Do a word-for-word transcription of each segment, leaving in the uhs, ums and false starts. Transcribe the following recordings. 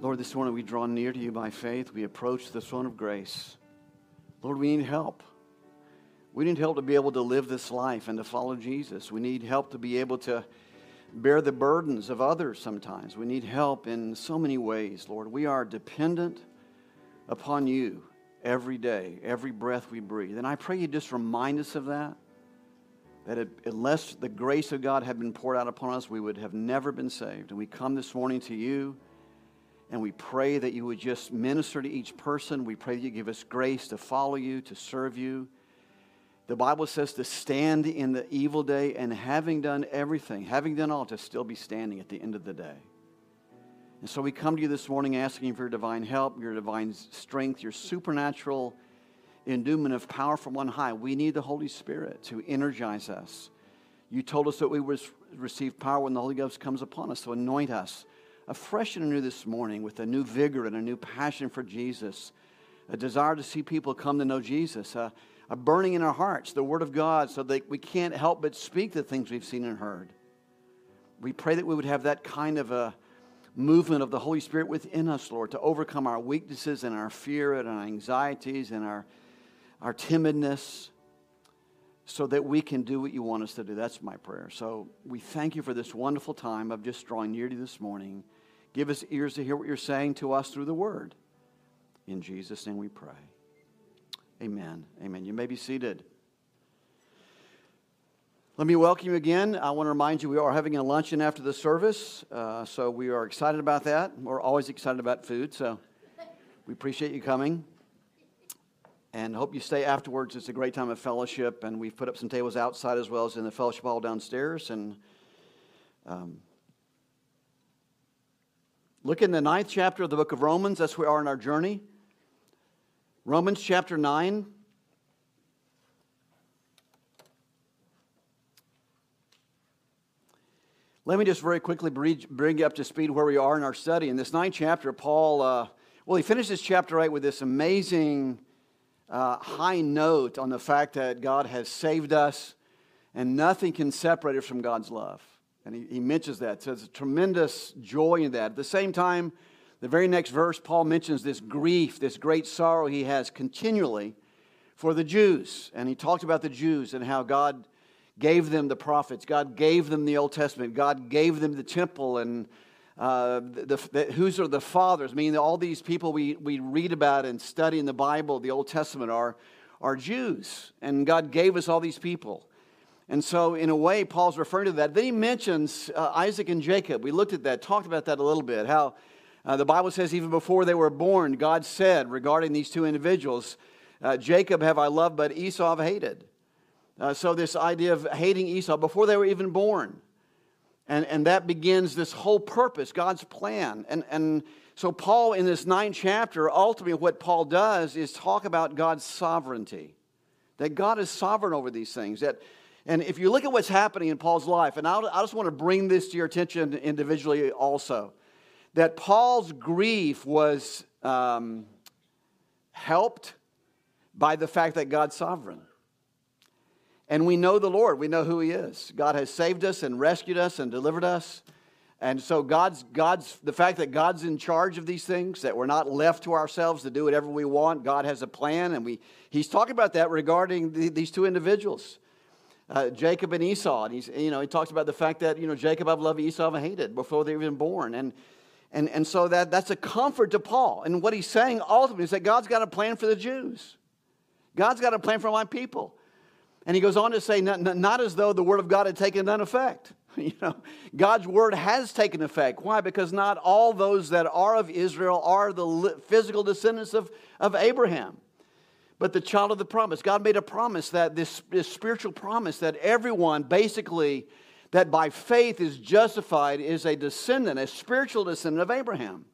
Lord, this morning we draw near to you by faith. We approach the throne of grace. Lord, we need help. We need help to be able to live this life and to follow Jesus. We need help to be able to bear the burdens of others sometimes. We need help in so many ways, Lord. We are dependent upon you every day, every breath we breathe. And I pray you just remind us of that, that it, unless the grace of God had been poured out upon us, we would have never been saved. And we come this morning to you, and we pray that you would just minister to each person. We pray that you give us grace to follow you, to serve you. The Bible says to stand in the evil day, and having done everything, having done all, to still be standing at the end of the day. And so we come to you this morning asking for your divine help, your divine strength, your supernatural endowment of power from on high. We need the Holy Spirit to energize us. You told us that we would receive power when the Holy Ghost comes upon us, so anoint us afresh and anew this morning with a new vigor and a new passion for Jesus, a desire to see people come to know Jesus, a, a burning in our hearts, the Word of God, so that we can't help but speak the things we've seen and heard. We pray that we would have that kind of a movement of the Holy Spirit within us, Lord, to overcome our weaknesses and our fear and our anxieties and our, our timidness, so that we can do what you want us to do. That's my prayer. So we thank you for this wonderful time of just drawing near to you this morning. Give us ears to hear what you're saying to us through the Word. In Jesus' name we pray. Amen. Amen. You may be seated. Let me welcome you again. I want to remind you we are having a luncheon after the service, uh, so we are excited about that. We're always excited about food, so we appreciate you coming. And hope you stay afterwards. It's a great time of fellowship, and we've put up some tables outside as well as in the fellowship hall downstairs. And um, look in the ninth chapter of the book of Romans. That's where we are in our journey. Romans chapter nine. Let me just very quickly bring you up to speed where we are in our study. In this ninth chapter, Paul, uh, well, he finishes chapter eight with this amazing Uh, high note on the fact that God has saved us and nothing can separate us from God's love. And he, he mentions that. So there's a tremendous joy in that. At the same time, the very next verse, Paul mentions this grief, this great sorrow he has continually for the Jews. And he talks about the Jews and how God gave them the prophets. God gave them the Old Testament. God gave them the temple and Uh, the, the, whose are the fathers? I mean, all these people we, we read about and study in the Bible, the Old Testament, are, are Jews. And God gave us all these people. And so, in a way, Paul's referring to that. Then he mentions uh, Isaac and Jacob. We looked at that, talked about that a little bit. How uh, the Bible says even before they were born, God said regarding these two individuals, uh, Jacob have I loved, but Esau have hated. Uh, so this idea of hating Esau before they were even born. And, and that begins this whole purpose, God's plan. And, and so Paul, in this ninth chapter, ultimately what Paul does is talk about God's sovereignty. That God is sovereign over these things. That, and if you look at what's happening in Paul's life, and I'll, I just want to bring this to your attention individually also, that Paul's grief was um, helped by the fact that God's sovereign. And we know the Lord. We know who He is. God has saved us and rescued us and delivered us. And so God's, God's, the fact that God's in charge of these things, that we're not left to ourselves to do whatever we want. God has a plan. And we He's talking about that regarding the, these two individuals, uh, Jacob and Esau. And he's, you know, he talks about the fact that, you know, Jacob I've loved, Esau I've hated before they were even born. And, and, and so that, that's a comfort to Paul. And what he's saying ultimately is that God's got a plan for the Jews. God's got a plan for my people. And he goes on to say, not, not as though the Word of God had taken none effect. You know, God's Word has taken effect. Why? Because not all those that are of Israel are the physical descendants of, of Abraham, but the child of the promise. God made a promise, that this, this spiritual promise, that everyone basically, that by faith is justified, is a descendant, a spiritual descendant of Abraham.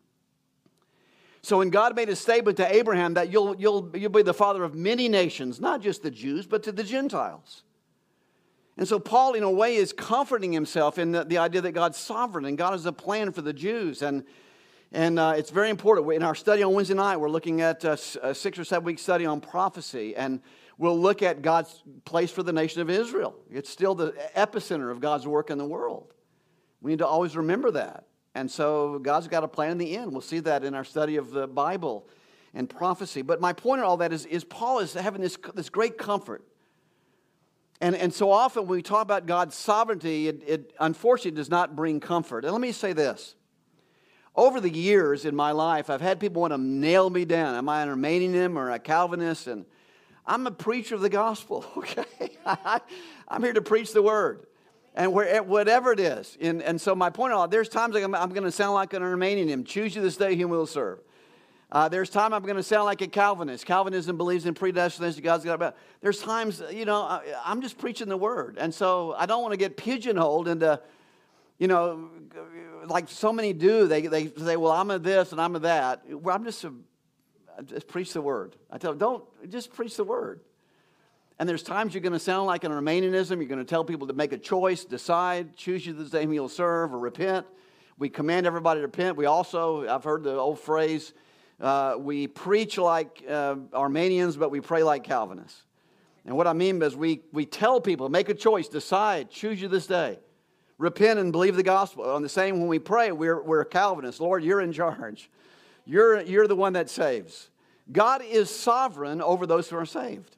So when God made a statement to Abraham that you'll, you'll, you'll be the father of many nations, not just the Jews, but to the Gentiles. And so Paul, in a way, is comforting himself in the, the idea that God's sovereign and God has a plan for the Jews. And, and uh, it's very important. In our study on Wednesday night, we're looking at a, a six or seven week study on prophecy. And we'll look at God's place for the nation of Israel. It's still the epicenter of God's work in the world. We need to always remember that. And so God's got a plan in the end. We'll see that in our study of the Bible and prophecy. But my point in all that is, is Paul is having this, this great comfort. And, and so often when we talk about God's sovereignty, it, it unfortunately does not bring comfort. And let me say this. Over the years in my life, I've had people want to nail me down. Am I an Arminian or a Calvinist? And I'm a preacher of the gospel, okay? I'm here to preach the word. And where, whatever it is. And, and so my point is, there's times I'm, I'm going to sound like an Arminian. Choose you this day whom we'll serve. Uh, there's time I'm going to sound like a Calvinist. Calvinism believes in predestination. God's got about. There's times, you know, I, I'm just preaching the word. And so I don't want to get pigeonholed into, you know, like so many do. They, they say, well, I'm a this and I'm a that. Well, I'm just a, I just preach the word. I tell them, don't, just preach the word. And there's times you're going to sound like an Arminianism. You're going to tell people to make a choice, decide, choose you the day you'll serve, or repent. We command everybody to repent. We also, I've heard the old phrase, uh, we preach like uh, Arminians, but we pray like Calvinists. And what I mean is we, we tell people, make a choice, decide, choose you this day. Repent and believe the gospel. On the same, when we pray, we're, we're Calvinists. Lord, you're in charge. You're, you're the one that saves. God is sovereign over those who are saved.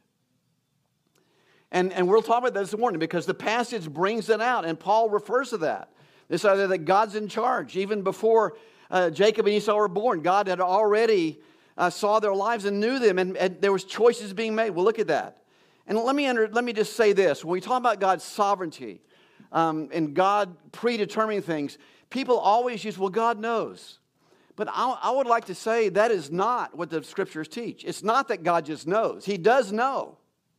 And, and we'll talk about that this morning because the passage brings it out, and Paul refers to that. This idea that God's in charge. Even before uh, Jacob and Esau were born, God had already uh, saw their lives and knew them, and, and there was choices being made. Well, look at that. And let me, under, let me just say this. When we talk about God's sovereignty um, and God predetermining things, people always use, well, God knows. But I, I would like to say that is not what the Scriptures teach. It's not that God just knows. He does know.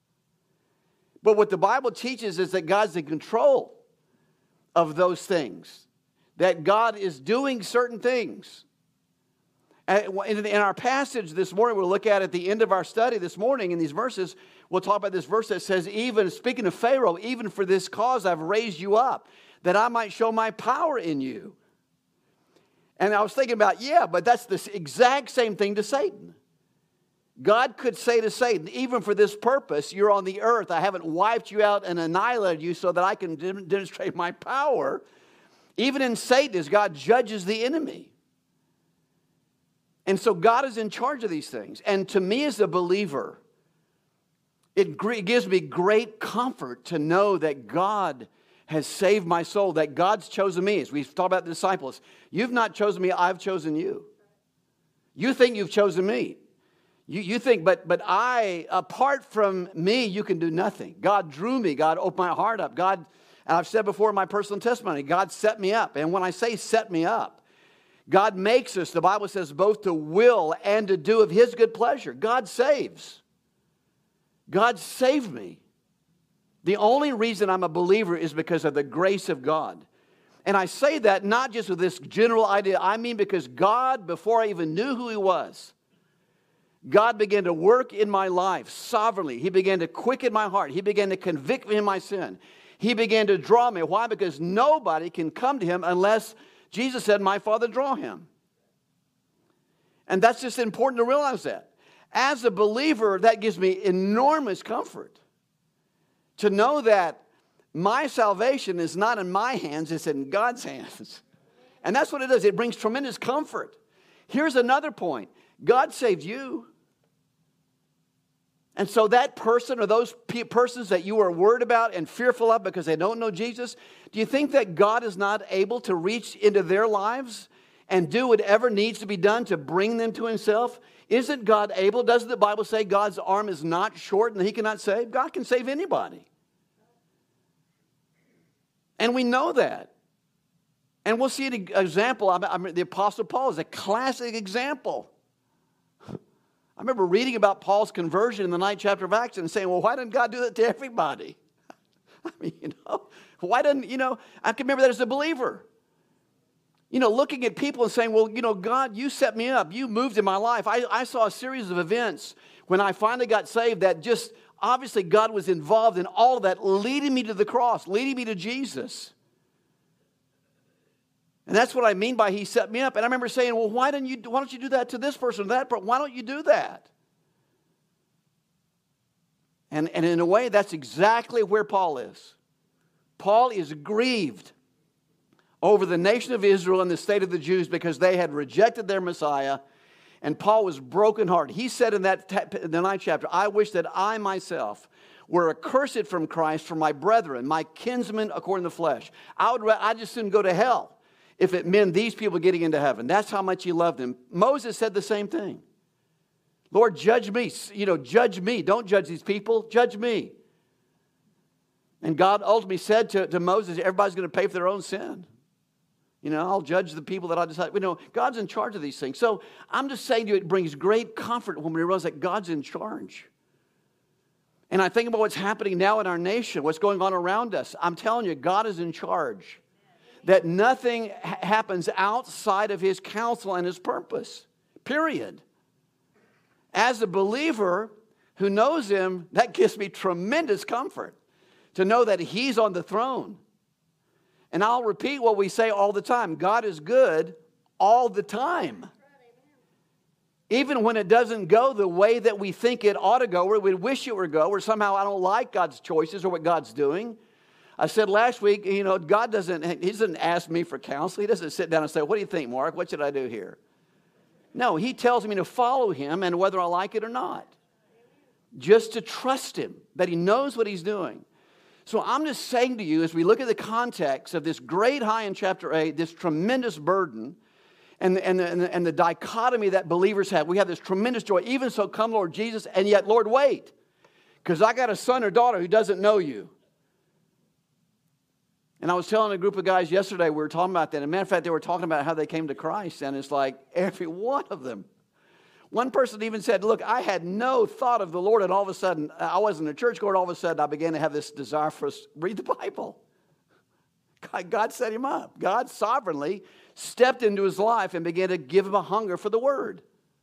But what the Bible teaches is that God's in control of those things. That God is doing certain things. In our passage this morning, we'll look at at the end of our study this morning in these verses, we'll talk about this verse that says, even, speaking of Pharaoh, even for this cause I've raised you up, that I might show my power in you. And I was thinking about, yeah, but that's the exact same thing to Satan. God could say to Satan, even for this purpose, you're on the earth. I haven't wiped you out and annihilated you so that I can demonstrate my power. Even in Satan, as God judges the enemy. And so God is in charge of these things. And to me as a believer, it gives me great comfort to know that God has saved my soul, that God's chosen me. As we've talked about the disciples, you've not chosen me, I've chosen you. You think you've chosen me. You, you think, but, but I, apart from me, you can do nothing. God drew me. God opened my heart up. God, and I've said before in my personal testimony, God set me up. And when I say set me up, God makes us, the Bible says, both to will and to do of His good pleasure. God saves. God saved me. The only reason I'm a believer is because of the grace of God. And I say that not just with this general idea. I mean because God, before I even knew who He was, God began to work in my life sovereignly. He began to quicken my heart. He began to convict me of my sin. He began to draw me. Why? Because nobody can come to Him unless Jesus said, my Father draw him. And that's just important to realize that. As a believer, that gives me enormous comfort to know that my salvation is not in my hands, it's in God's hands. And that's what it does. It brings tremendous comfort. Here's another point. God saved you. And so that person or those pe- persons that you are worried about and fearful of because they don't know Jesus, do you think that God is not able to reach into their lives and do whatever needs to be done to bring them to Himself? Isn't God able? Doesn't the Bible say God's arm is not short and He cannot save? God can save anybody. And we know that. And we'll see an example. I mean, the Apostle Paul is a classic example. I remember reading about Paul's conversion in the ninth chapter of Acts and saying, well, why didn't God do that to everybody? I mean, you know, why didn't, you know, I can remember that as a believer. You know, looking at people and saying, well, you know, God, you set me up. You moved in my life. I, I saw a series of events when I finally got saved that just, obviously God was involved in all of that, leading me to the cross, leading me to Jesus. And that's what I mean by He set me up. And I remember saying, well, why don't you, why don't you do that to this person or that person? Why don't you do that? And, and in a way, that's exactly where Paul is. Paul is grieved over the nation of Israel and the state of the Jews because they had rejected their Messiah. And Paul was brokenhearted. He said in that ta- in the ninth chapter, I wish that I myself were accursed from Christ for my brethren, my kinsmen according to the flesh. I would ra- I just soon go to hell if it meant these people getting into heaven. That's how much he loved them. Moses said the same thing. Lord, judge me. You know, judge me. Don't judge these people. Judge me. And God ultimately said to, to Moses, everybody's going to pay for their own sin. You know, I'll judge the people that I decide. You know, God's in charge of these things. So I'm just saying to you, it brings great comfort when we realize that God's in charge. And I think about what's happening now in our nation, what's going on around us. I'm telling you, God is in charge. That nothing ha- happens outside of His counsel and His purpose. Period. As a believer who knows Him, that gives me tremendous comfort to know that He's on the throne. And I'll repeat what we say all the time. God is good all the time. Even when it doesn't go the way that we think it ought to go, or we wish it would go, or somehow I don't like God's choices or what God's doing. I said last week, you know, God doesn't, He doesn't ask me for counsel. He doesn't sit down and say, what do you think, Mark? What should I do here? No, He tells me to follow Him and whether I like it or not. Just to trust Him, that He knows what He's doing. So I'm just saying to you, as we look at the context of this great high in chapter eight, this tremendous burden, and, and, and, the, and the dichotomy that believers have, we have this tremendous joy. Even so, come Lord Jesus, and yet, Lord, wait, because I got a son or daughter who doesn't know you. And I was telling a group of guys yesterday, we were talking about that. And matter of fact, they were talking about how they came to Christ, and it's like every one of them. One person even said, look, I had no thought of the Lord, and all of a sudden, I wasn't a churchgoer, all of a sudden I began to have this desire for us to read the Bible. God, God set him up. God sovereignly stepped into his life and began to give him a hunger for the Word.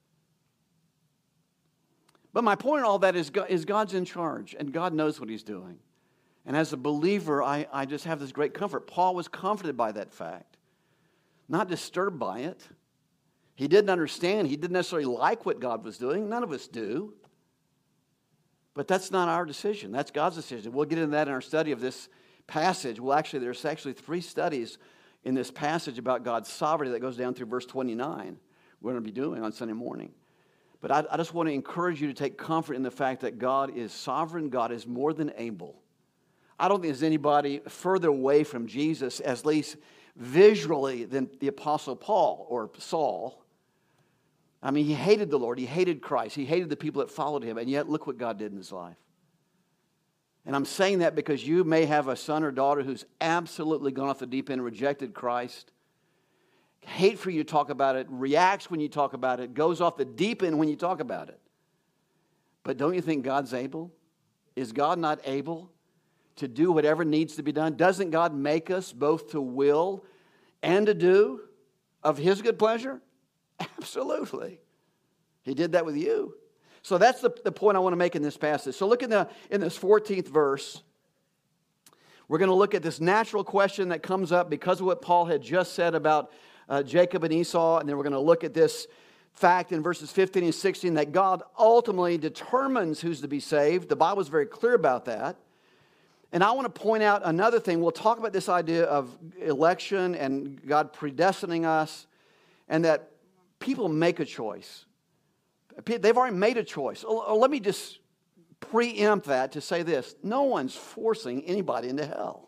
But my point in all that is, God, is God's in charge, and God knows what He's doing. And as a believer, I, I just have this great comfort. Paul was comforted by that fact, not disturbed by it. He didn't understand. He didn't necessarily like what God was doing. None of us do. But that's not our decision. That's God's decision. We'll get into that in our study of this passage. Well, actually, there's actually three studies in this passage about God's sovereignty that goes down through verse twenty-nine. We're going to be doing on Sunday morning. But I, I just want to encourage you to take comfort in the fact that God is sovereign. God is more than able. I don't think there's anybody further away from Jesus, at least visually, than the Apostle Paul or Saul. I mean, he hated the Lord. He hated Christ. He hated the people that followed him. And yet, look what God did in his life. And I'm saying that because you may have a son or daughter who's absolutely gone off the deep end, rejected Christ, hate for you to talk about it, reacts when you talk about it, goes off the deep end when you talk about it. But don't you think God's able? Is God not able to do whatever needs to be done? Doesn't God make us both to will and to do of His good pleasure? Absolutely. He did that with you. So that's the, the point I want to make in this passage. So look in, the, in this fourteenth verse. We're going to look at this natural question that comes up because of what Paul had just said about uh, Jacob and Esau. And then we're going to look at this fact in verses fifteen and sixteen that God ultimately determines who's to be saved. The Bible is very clear about that. And I want to point out another thing. We'll talk about this idea of election and God predestining us, and that people make a choice. They've already made a choice. Let me just preempt that to say this. No one's forcing anybody into hell.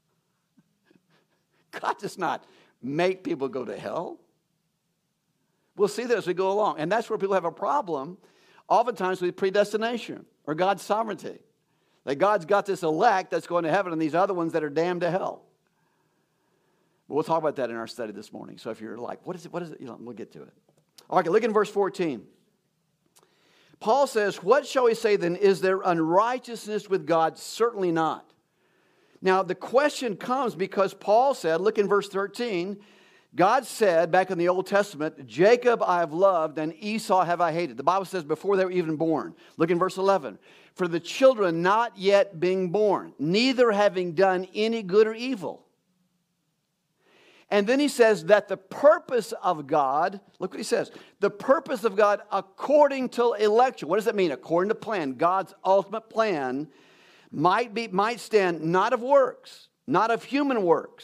God does not make people go to hell. We'll see that as we go along. And that's where people have a problem, oftentimes with predestination or God's sovereignty. That God's got this elect that's going to heaven and these other ones that are damned to hell. But we'll talk about that in our study this morning. So if you're like, what is it? What is it? You know, we'll get to it. All right, look in verse fourteen. Paul says, what shall we say then? Is there unrighteousness with God? Certainly not. Now, the question comes because Paul said, look in verse thirteen, God said back in the Old Testament, Jacob I have loved and Esau have I hated. The Bible says before they were even born. Look in verse eleven. For the children not yet being born, neither having done any good or evil. And then he says that the purpose of God, look what he says, the purpose of God according to election. What does that mean? According to plan. God's ultimate plan might be might stand not of works, not of human works.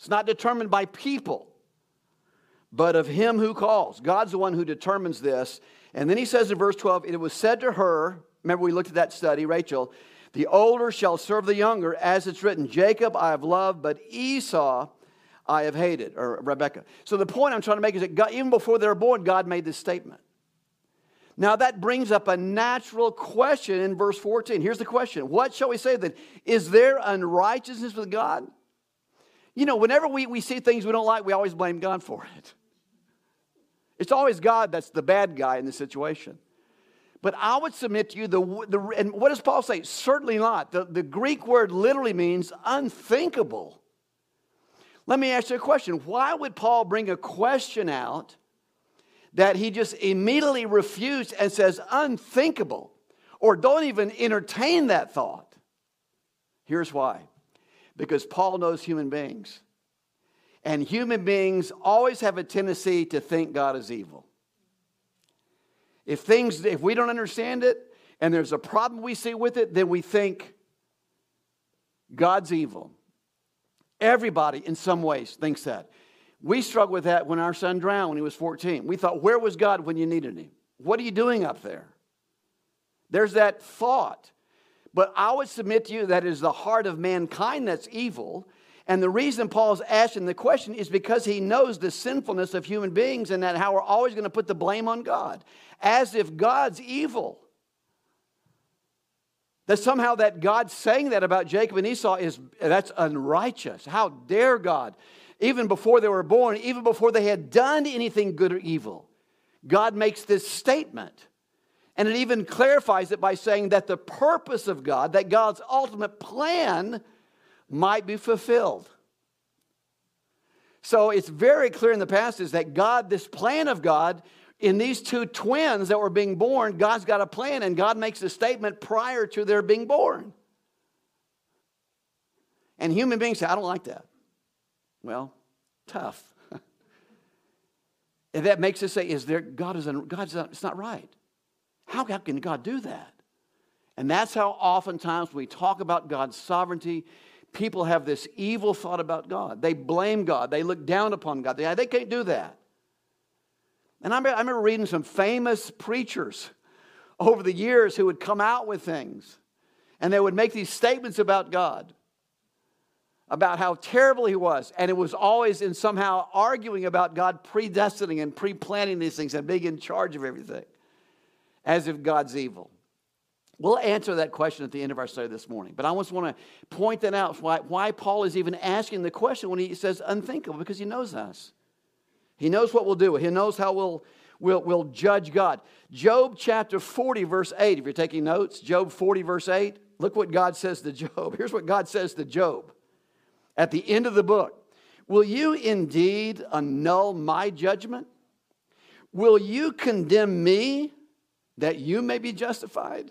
It's not determined by people, but of him who calls. God's the one who determines this. And then he says in verse twelve, it was said to her, remember we looked at that study, Rachel, the older shall serve the younger, as it's written, Jacob I have loved, but Esau I have hated, or Rebekah. So the point I'm trying to make is that God, even before they were born, God made this statement. Now that brings up a natural question in verse fourteen. Here's the question. What shall we say then? Is there unrighteousness with God? You know, whenever we, we see things we don't like, we always blame God for it. It's always God that's the bad guy in the situation. But I would submit to you, the, the and what does Paul say? Certainly not. The, the Greek word literally means unthinkable. Let me ask you a question. Why would Paul bring a question out that he just immediately refused and says unthinkable, or don't even entertain that thought? Here's why. Because Paul knows human beings. And human beings always have a tendency to think God is evil. If things, if we don't understand it, and there's a problem we see with it, then we think God's evil. Everybody, in some ways, thinks that. We struggled with that when our son drowned when he was fourteen. We thought, where was God when you needed him? What are you doing up there? There's that thought. But I would submit to you that it is the heart of mankind that's evil. And the reason Paul's asking the question is because he knows the sinfulness of human beings and that how we're always going to put the blame on God. As if God's evil. That somehow that God saying that about Jacob and Esau is, that's unrighteous. How dare God? Even before they were born, even before they had done anything good or evil, God makes this statement. And it even clarifies it by saying that the purpose of God, that God's ultimate plan might be fulfilled. So it's very clear in the passage that God, this plan of God, in these two twins that were being born, God's got a plan, and God makes a statement prior to their being born. And human beings say, I don't like that. Well, tough. And that makes us say, is there, God is, God's not, it's not right. How, how can God do that? And that's how oftentimes we talk about God's sovereignty, people have this evil thought about God. They blame God. They look down upon God. They, they can't do that. And I remember, I remember reading some famous preachers over the years who would come out with things. And they would make these statements about God. About how terrible he was. And it was always in somehow arguing about God predestining and pre-planning these things and being in charge of everything. As if God's evil. We'll answer that question at the end of our study this morning. But I just want to point that out, why, why Paul is even asking the question when he says unthinkable, because he knows us. He knows what we'll do. He knows how we'll, we'll, we'll judge God. Job chapter forty, verse eight. If you're taking notes, Job forty, verse eight. Look what God says to Job. Here's what God says to Job at the end of the book. Will you indeed annul my judgment? Will you condemn me that you may be justified?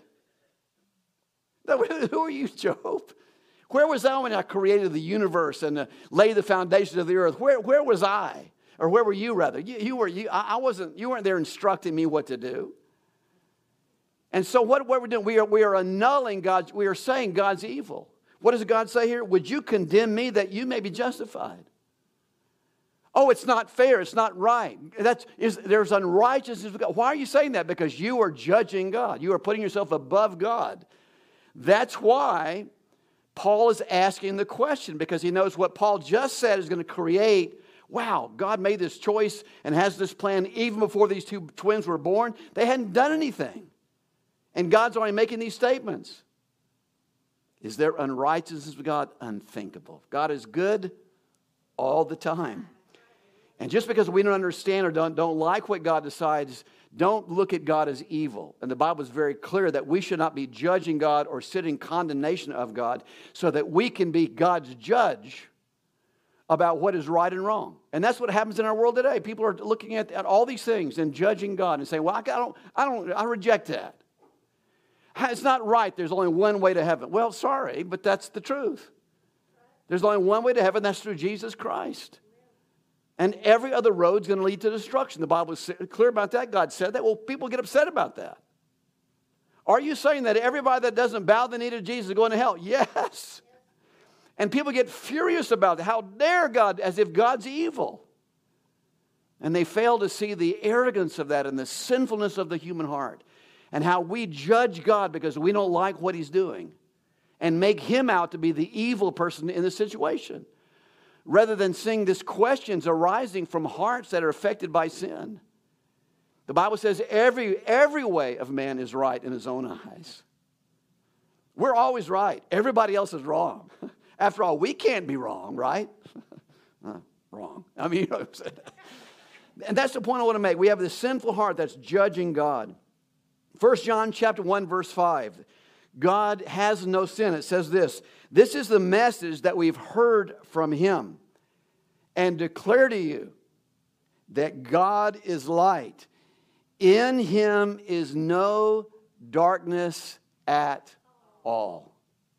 Who are you, Job? Where was I when I created the universe and uh, laid the foundations of the earth? Where, where was I? Or where were you, rather? You, you, were, you, I wasn't, you weren't there instructing me what to do. And so what, what we're doing, we are, we are annulling God's, we are saying God's evil. What does God say here? Would you condemn me that you may be justified? Oh, it's not fair. It's not right. That's, is, there's unrighteousness with God. Why are you saying that? Because you are judging God. You are putting yourself above God. That's why Paul is asking the question, because he knows what Paul just said is going to create. Wow, God made this choice and has this plan even before these two twins were born. They hadn't done anything. And God's already making these statements. Is there unrighteousness with God? Unthinkable. God is good all the time. And just because we don't understand or don't, don't like what God decides, don't look at God as evil. And the Bible is very clear that we should not be judging God or sit in condemnation of God so that we can be God's judge about what is right and wrong. And that's what happens in our world today. People are looking at, at all these things and judging God and saying, well, I don't, I don't, I reject that. It's not right. There's only one way to heaven. Well, sorry, but that's the truth. There's only one way to heaven. That's through Jesus Christ. And every other road is going to lead to destruction. The Bible is clear about that. God said that. Well, people get upset about that. Are you saying that everybody that doesn't bow the knee to Jesus is going to hell? Yes. And people get furious about it. How dare God, as if God's evil. And they fail to see the arrogance of that and the sinfulness of the human heart. And how we judge God because we don't like what He's doing. And make Him out to be the evil person in the situation. Rather than seeing these questions arising from hearts that are affected by sin. The Bible says every, every way of man is right in his own eyes. We're always right. Everybody else is wrong. After all, we can't be wrong, right? uh, wrong. I mean, you know what I'm saying? And that's the point I want to make. We have this sinful heart that's judging God. First John chapter one, verse five. God has no sin. It says this. This is the message that we've heard from Him and declare to you that God is light. In Him is no darkness at all.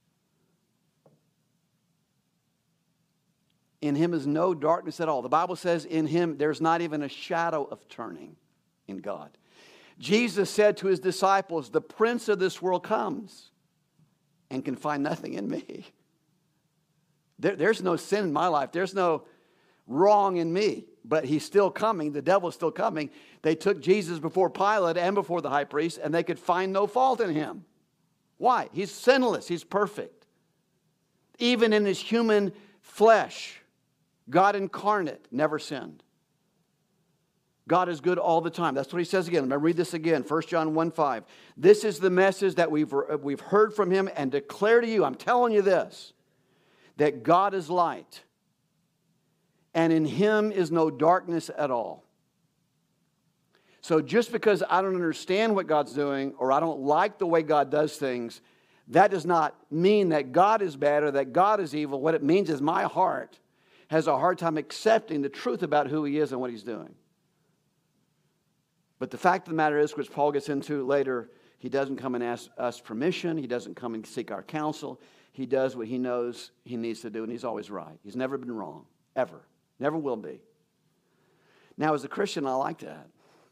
In Him is no darkness at all. The Bible says in Him there's not even a shadow of turning in God. Jesus said to His disciples, the prince of this world comes and can find nothing in me. There, there's no sin in my life. There's no wrong in me. But He's still coming. The devil's still coming. They took Jesus before Pilate and before the high priest, and they could find no fault in Him. Why? He's sinless. He's perfect. Even in His human flesh, God incarnate never sinned. God is good all the time. That's what He says again. I'm going to read this again. First John one five. This is the message that we've, we've heard from Him and declare to you. I'm telling you this. That God is light. And in Him is no darkness at all. So just because I don't understand what God's doing or I don't like the way God does things, that does not mean that God is bad or that God is evil. What it means is my heart has a hard time accepting the truth about who He is and what He's doing. But the fact of the matter is, which Paul gets into later, He doesn't come and ask us permission. He doesn't come and seek our counsel. He does what He knows He needs to do, and He's always right. He's never been wrong, ever. Never will be. Now, as a Christian, I like that.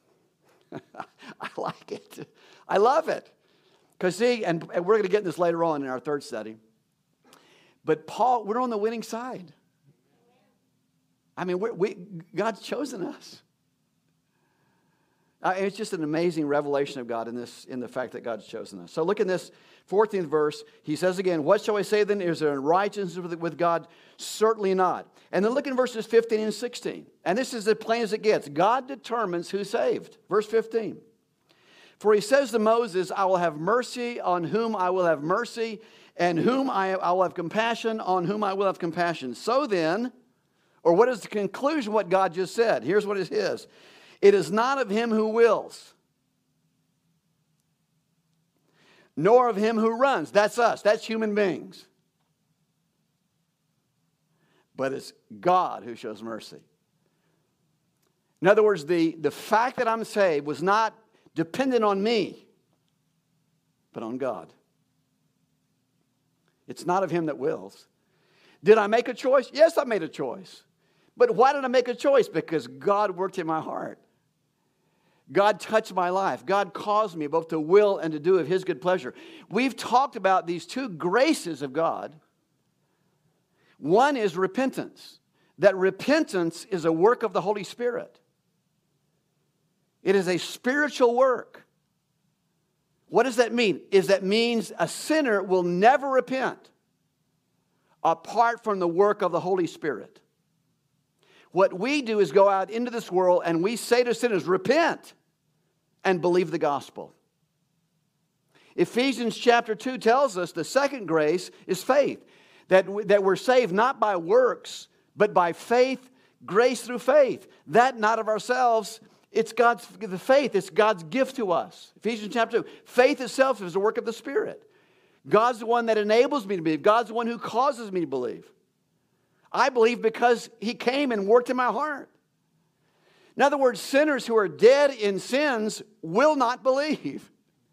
I like it. I love it. Because see, and, and we're going to get this later on in our third study. But Paul, we're on the winning side. I mean, we're, we God's chosen us. Uh, it's just an amazing revelation of God in this, in the fact that God's chosen us. So look in this fourteenth verse. He says again, what shall I say then? Is there unrighteousness with, with God? Certainly not. And then look in verses fifteen and sixteen. And this is as plain as it gets. God determines who's saved. Verse fifteen. For He says to Moses, I will have mercy on whom I will have mercy, and whom I, I will have compassion on whom I will have compassion. So then, or what is the conclusion of what God just said? Here's what it is. It is not of him who wills, nor of him who runs. That's us. That's human beings. But it's God who shows mercy. In other words, the, the fact that I'm saved was not dependent on me, but on God. It's not of him that wills. Did I make a choice? Yes, I made a choice. But why did I make a choice? Because God worked in my heart. God touched my life. God caused me both to will and to do of His good pleasure. We've talked about these two graces of God. One is repentance. That repentance is a work of the Holy Spirit. It is a spiritual work. What does that mean? Is that means a sinner will never repent apart from the work of the Holy Spirit. What we do is go out into this world and we say to sinners, repent and believe the gospel. Ephesians chapter two tells us the second grace is faith. That, that we're saved not by works, but by faith, grace through faith. That not of ourselves, it's God's the faith, it's God's gift to us. Ephesians chapter two, faith itself is a work of the Spirit. God's the one that enables me to believe. God's the one who causes me to believe. I believe because He came and worked in my heart. In other words, sinners who are dead in sins will not believe.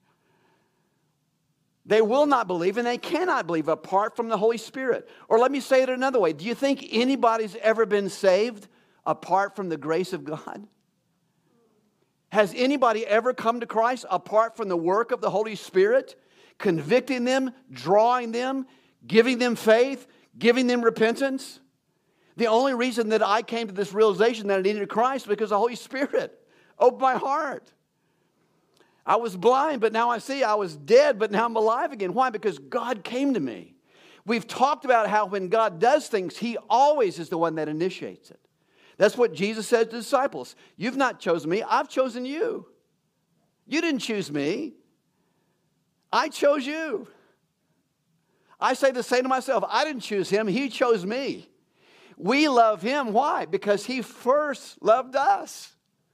They will not believe and they cannot believe apart from the Holy Spirit. Or let me say it another way. Do you think anybody's ever been saved apart from the grace of God? Has anybody ever come to Christ apart from the work of the Holy Spirit, convicting them, drawing them, giving them faith, giving them repentance. The only reason that I came to this realization that I needed Christ was because the Holy Spirit opened my heart. I was blind, but now I see. I was dead, but now I'm alive again. Why? Because God came to me. We've talked about how when God does things, He always is the one that initiates it. That's what Jesus said to the disciples. You've not chosen me, I've chosen you. You didn't choose me. I chose you. I say the same to myself. I didn't choose Him, He chose me. We love Him. Why? Because He first loved us.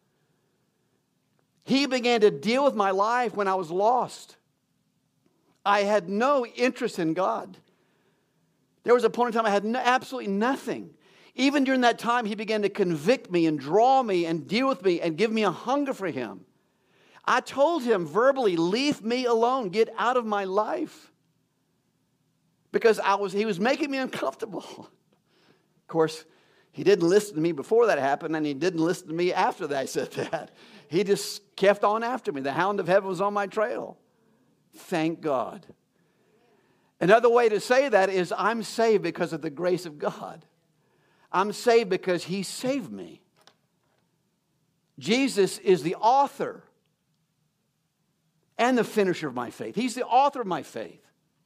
He began to deal with my life when I was lost. I had no interest in God. There was a point in time I had no, absolutely nothing. Even during that time, He began to convict me and draw me and deal with me and give me a hunger for Him. I told Him verbally, leave me alone. Get out of my life. Because I was, He was making me uncomfortable. Of course, He didn't listen to me before that happened, and He didn't listen to me after that I said that. He just kept on after me. The hound of heaven was on my trail. Thank God. Another way to say that is I'm saved because of the grace of God. I'm saved because He saved me. Jesus is the author and the finisher of my faith. He's the author of my faith.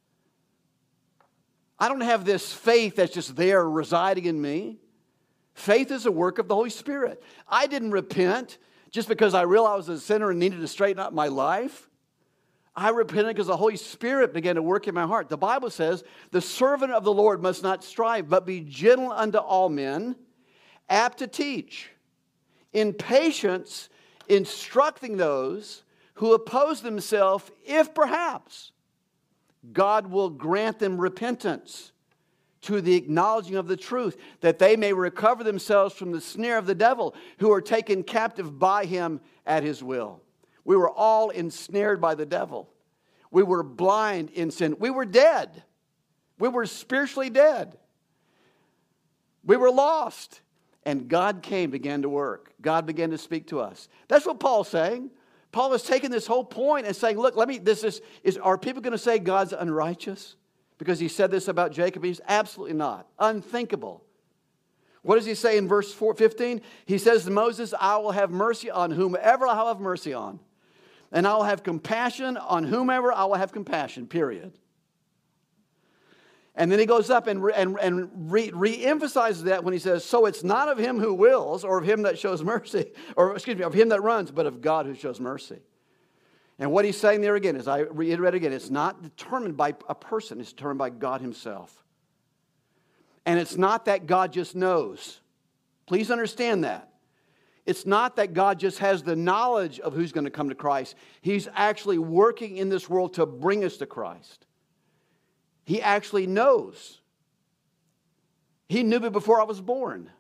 I don't have this faith that's just there residing in me. Faith is a work of the Holy Spirit. I didn't repent just because I realized I was a sinner and needed to straighten out my life. I repented because the Holy Spirit began to work in my heart. The Bible says, the servant of the Lord must not strive, but be gentle unto all men, apt to teach, in patience instructing those who oppose themselves, if perhaps God will grant them repentance to the acknowledging of the truth, that they may recover themselves from the snare of the devil, who are taken captive by him at his will. We were all ensnared by the devil. We were blind in sin. We were dead. We were spiritually dead. We were lost. And God came, began to work. God began to speak to us. That's what Paul's saying. Paul is taking this whole point and saying, look, let me, this is, is are people going to say God's unrighteous? Because he said this about Jacob? He's absolutely not. Unthinkable. What does he say in verse fifteen? He says to Moses, I will have mercy on whomever I will have mercy on. And I will have compassion on whomever I will have compassion, period. And then he goes up and, re, and, and re, re-emphasizes that when he says, so it's not of him who wills or of him that shows mercy, or excuse me, of him that runs, but of God who shows mercy. And what he's saying there again, as I reiterate again, it's not determined by a person, it's determined by God himself. And it's not that God just knows. Please understand that. It's not that God just has the knowledge of who's going to come to Christ. He's actually working in this world to bring us to Christ. He actually knows. He knew me before I was born.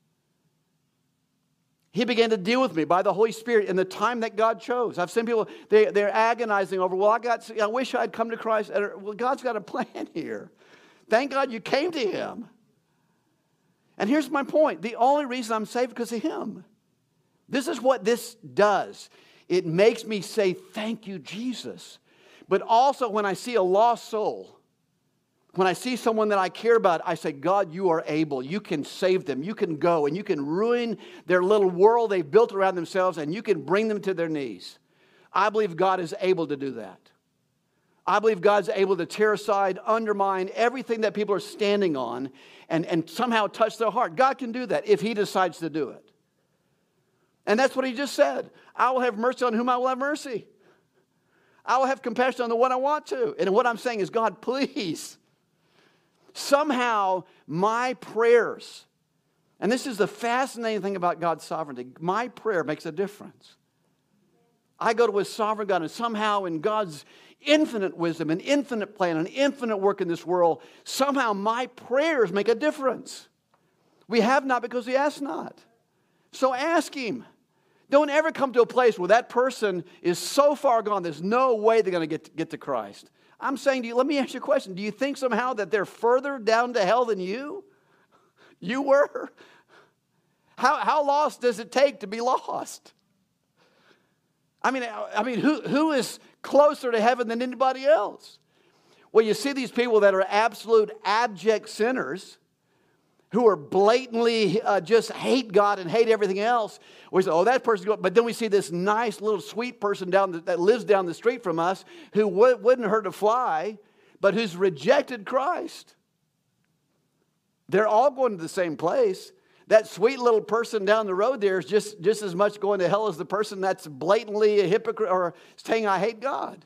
He began to deal with me by the Holy Spirit in the time that God chose. I've seen people, they, they're agonizing over, well, I, got, I wish I'd come to Christ. Well, God's got a plan here. Thank God you came to Him. And here's my point. The only reason I'm saved is because of Him. This is what this does. It makes me say, thank you, Jesus. But also when I see a lost soul, when I see someone that I care about, I say, God, you are able. You can save them. You can go and you can ruin their little world they've built around themselves, and you can bring them to their knees. I believe God is able to do that. I believe God's able to tear aside, undermine everything that people are standing on and, and somehow touch their heart. God can do that if He decides to do it. And that's what He just said. I will have mercy on whom I will have mercy. I will have compassion on the one I want to. And what I'm saying is, God, please. Somehow my prayers, and this is the fascinating thing about God's sovereignty, my prayer makes a difference. I go to a sovereign God, and somehow in God's infinite wisdom and infinite plan and infinite work in this world, somehow my prayers make a difference. We have not because we ask not. So ask Him. Don't ever come to a place where that person is so far gone, there's no way they're going to get to, get to Christ. I'm saying to you, let me ask you a question. Do you think somehow that they're further down to hell than you? You were? How, how lost does it take to be lost? I mean, I mean, who, who is closer to heaven than anybody else? Well, you see these people that are absolute abject sinners who are blatantly uh, just hate God and hate everything else. We say, oh, that person's good. But then we see this nice little sweet person down the, that lives down the street from us who w- wouldn't hurt a fly, but who's rejected Christ. They're all going to the same place. That sweet little person down the road there is just, just as much going to hell as the person that's blatantly a hypocrite or saying, I hate God.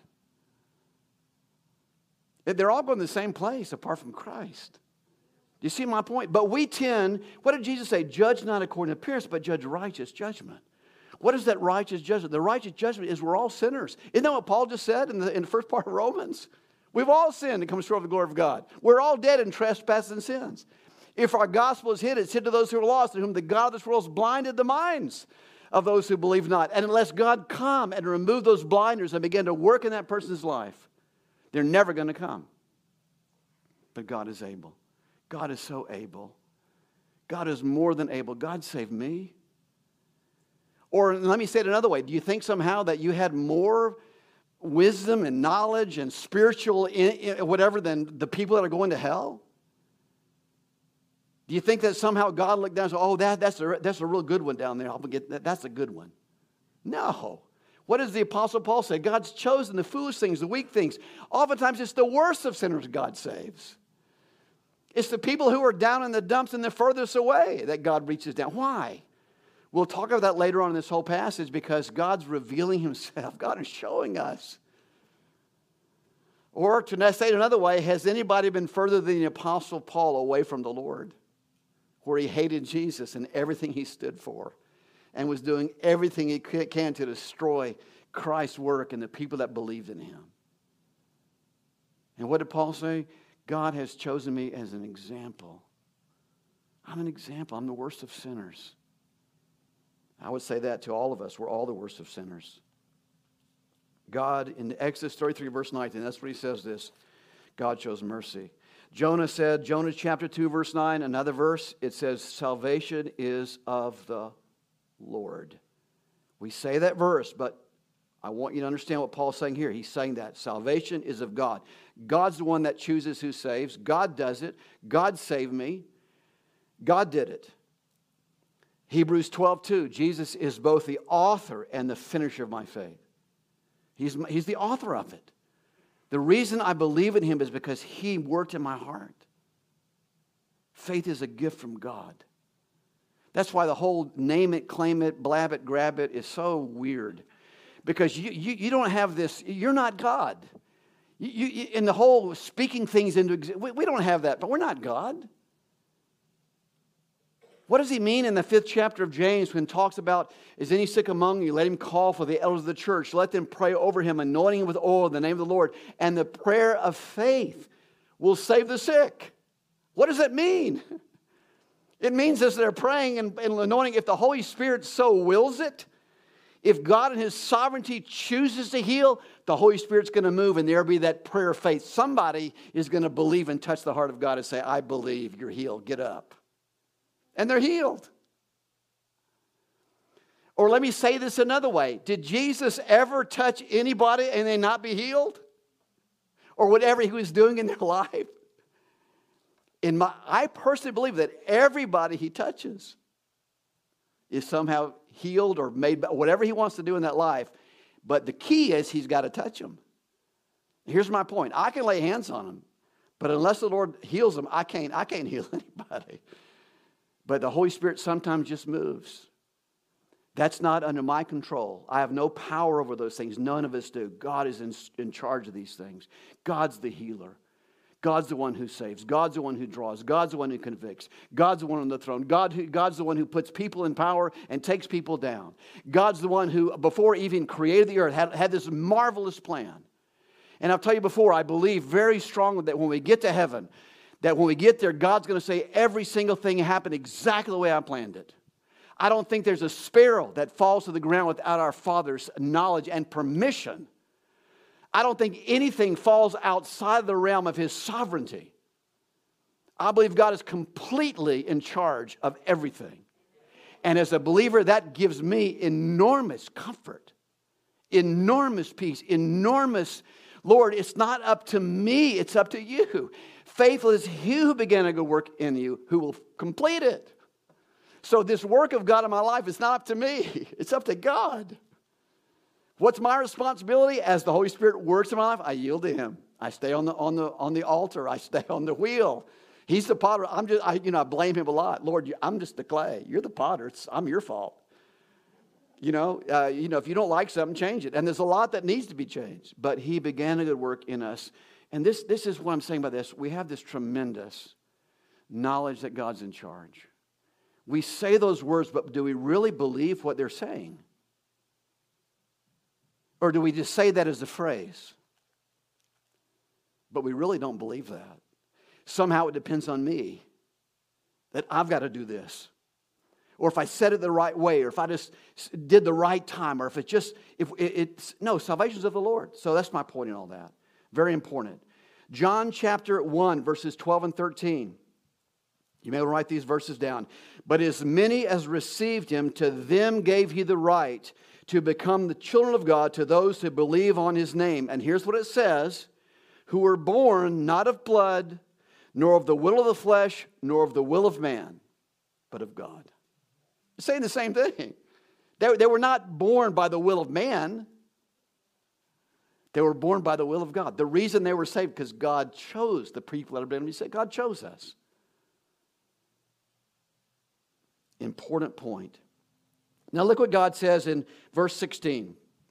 They're all going to the same place apart from Christ. Do you see my point? But we tend, what did Jesus say? Judge not according to appearance, but judge righteous judgment. What is that righteous judgment? The righteous judgment is we're all sinners. Isn't that what Paul just said in the, in the first part of Romans? We've all sinned and come short of the glory of God. We're all dead in trespasses and sins. If our gospel is hid, it's hid to those who are lost, in whom the God of this world has blinded the minds of those who believe not. And unless God come and remove those blinders and begin to work in that person's life, they're never going to come. But God is able. God is so able. God is more than able. God saved me. Or let me say it another way. Do you think somehow that you had more wisdom and knowledge and spiritual in, in, whatever than the people that are going to hell? Do you think that somehow God looked down and said, oh, that, that's, a, that's a real good one down there. I'll get that. That's a good one. No. What does the Apostle Paul say? God's chosen the foolish things, the weak things. Oftentimes it's the worst of sinners God saves. It's the people who are down in the dumps and the furthest away that God reaches down. Why? We'll talk about that later on in this whole passage because God's revealing himself. God is showing us. Or to say it another way, has anybody been further than the Apostle Paul away from the Lord? Where he hated Jesus and everything he stood for and was doing everything he can to destroy Christ's work and the people that believed in him. And what did Paul say? God has chosen me as an example. I'm an example. I'm the worst of sinners. I would say that to all of us. We're all the worst of sinners. God, in Exodus thirty-three, verse nineteen, that's what he says this. God shows mercy. Jonah said, Jonah chapter two, verse nine, another verse, it says, salvation is of the Lord. We say that verse, but I want you to understand what Paul's saying here. He's saying that salvation is of God. God's the one that chooses who saves. God does it. God saved me. God did it. Hebrews twelve two, Jesus is both the author and the finisher of my faith. He's, he's the author of it. The reason I believe in him is because he worked in my heart. Faith is a gift from God. That's why the whole name it, claim it, blab it, grab it is so weird. Because you, you, you don't have this, you're not God. You, you, in the whole speaking things into existence, we, we don't have that, but we're not God. What does he mean in the fifth chapter of James when he talks about, is any sick among you? Let him call for the elders of the church. Let them pray over him, anointing him with oil in the name of the Lord. And the prayer of faith will save the sick. What does that mean? It means as they're praying and, and anointing, if the Holy Spirit so wills it, if God in his sovereignty chooses to heal, the Holy Spirit's going to move and there'll be that prayer of faith. Somebody is going to believe and touch the heart of God and say, I believe, you're healed, get up. And they're healed. Or let me say this another way. Did Jesus ever touch anybody and they not be healed? Or whatever he was doing in their life? In my, I personally believe that everybody he touches is somehow healed or made, whatever he wants to do in that life. But the key is he's got to touch them. Here's my point. I can lay hands on them, but unless the Lord heals them, I can't, I can't heal anybody. But the Holy Spirit sometimes just moves. That's not under my control. I have no power over those things. None of us do. God is in, in charge of these things. God's the healer. God's the one who saves. God's the one who draws. God's the one who convicts. God's the one on the throne. God who, God's the one who puts people in power and takes people down. God's the one who, before he even created the earth, had, had this marvelous plan. And I'll tell you before, I believe very strongly that when we get to heaven, that when we get there, God's going to say every single thing happened exactly the way I planned it. I don't think there's a sparrow that falls to the ground without our Father's knowledge and permission. I don't think anything falls outside the realm of his sovereignty. I believe God is completely in charge of everything. And as a believer, that gives me enormous comfort, enormous peace, enormous Lord, it's not up to me, it's up to you. Faithful is he who began a good work in you, who will complete it. So this work of God in my life is not up to me, it's up to God. What's my responsibility? As the Holy Spirit works in my life, I yield to him. I stay on the on the on the altar. I stay on the wheel. He's the potter. I'm just I you know I blame him a lot. Lord, I'm just the clay. You're the potter. It's, I'm your fault. You know, uh, you know, if you don't like something, change it. And there's a lot that needs to be changed. But he began a good work in us. And this this is what I'm saying by this. We have this tremendous knowledge that God's in charge. We say those words, but do we really believe what they're saying? Or do we just say that as a phrase? But we really don't believe that. Somehow it depends on me that I've got to do this. Or if I said it the right way, or if I just did the right time, or if it just, if it, it's, no, salvation's of the Lord. So that's my point in all that. Very important. John chapter one, verses twelve and thirteen. You may write these verses down. But as many as received him, to them gave he the right to become the children of God, to those who believe on his name. And here's what it says: who were born not of blood, nor of the will of the flesh, nor of the will of man, but of God. It's saying the same thing. They, they were not born by the will of man. They were born by the will of God. The reason they were saved, because God chose the people that have been saved. God chose us. Important point. Now look what God says in verse sixteen.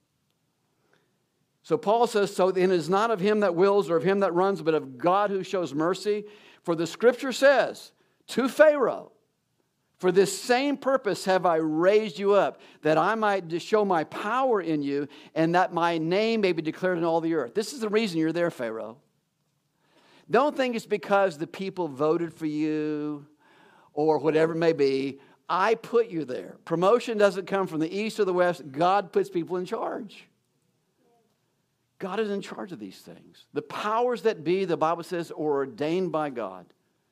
So Paul says, so then it is not of him that wills or of him that runs, but of God who shows mercy. For the scripture says to Pharaoh, for this same purpose have I raised you up, that I might show my power in you, and that my name may be declared in all the earth. This is the reason you're there, Pharaoh. Don't think it's because the people voted for you or whatever it may be. I put you there. Promotion doesn't come from the east or the west. God puts people in charge. God is in charge of these things. The powers that be, the Bible says, are ordained by God.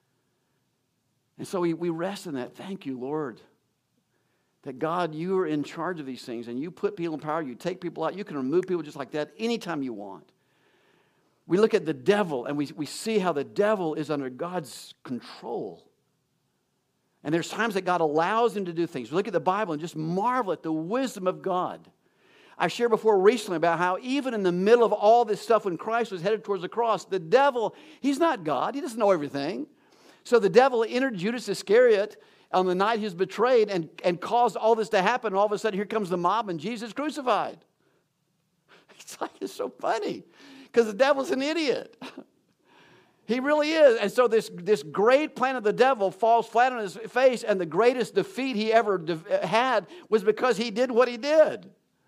And so we, we rest in that. Thank you, Lord. That God, you are in charge of these things, and you put people in power. You take people out. You can remove people just like that anytime you want. We look at the devil, and we, we see how the devil is under God's control. And there's times that God allows him to do things. We look at the Bible and just marvel at the wisdom of God. I shared before recently about how even in the middle of all this stuff when Christ was headed towards the cross, the devil, he's not God. He doesn't know everything. So the devil entered Judas Iscariot on the night he was betrayed and, and caused all this to happen. And all of a sudden, here comes the mob and Jesus crucified. It's like, it's so funny because the devil's an idiot. He really is. And so this, this great plan of the devil falls flat on his face, and the greatest defeat he ever de- had was because he did what he did.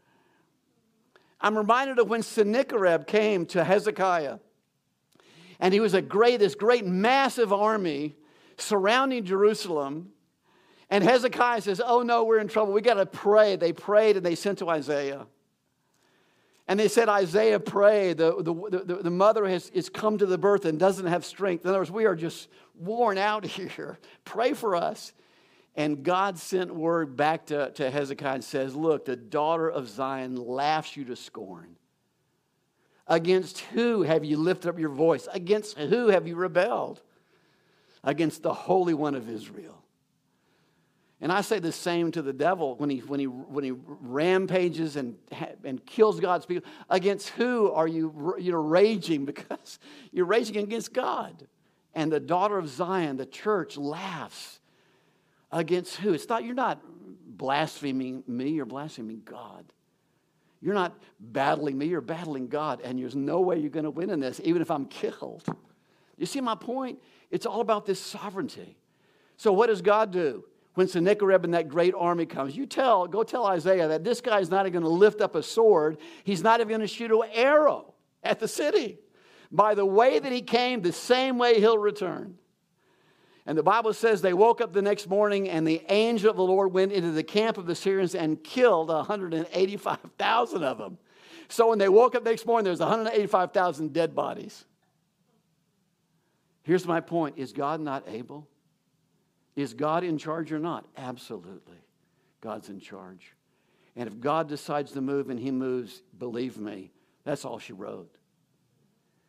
I'm reminded of when Sennacherib came to Hezekiah. And he was a great, this great massive army surrounding Jerusalem. And Hezekiah says, oh no, we're in trouble. We got to pray. They prayed and they sent to Isaiah. And they said, Isaiah, pray. The, the, the, the mother has, has come to the birth and doesn't have strength. In other words, we are just worn out here. Pray for us. And God sent word back to, to Hezekiah and says, look, the daughter of Zion laughs you to scorn. Against who have you lifted up your voice? Against who have you rebelled? Against the Holy One of Israel. And I say the same to the devil when he when he when he rampages and and kills God's people. Against who are you you know raging? Because you're raging against God. And the daughter of Zion, the church, laughs. Against who? It's not you're not blaspheming me, you're blaspheming God. You're not battling me, you're battling God. And there's no way you're going to win in this, even if I'm killed. You see my point? It's all about this sovereignty. So what does God do? When Sennacherib and that great army comes, you tell, go tell Isaiah that this guy's not even going to lift up a sword. He's not even going to shoot an arrow at the city. By the way that he came, the same way he'll return. And the Bible says they woke up the next morning and the angel of the Lord went into the camp of the Syrians and killed one hundred eighty-five thousand of them. So when they woke up the next morning, there's one hundred eighty-five thousand dead bodies. Here's my point. Is God not able? Is God in charge or not? Absolutely. God's in charge. And if God decides to move and he moves, believe me, that's all she wrote.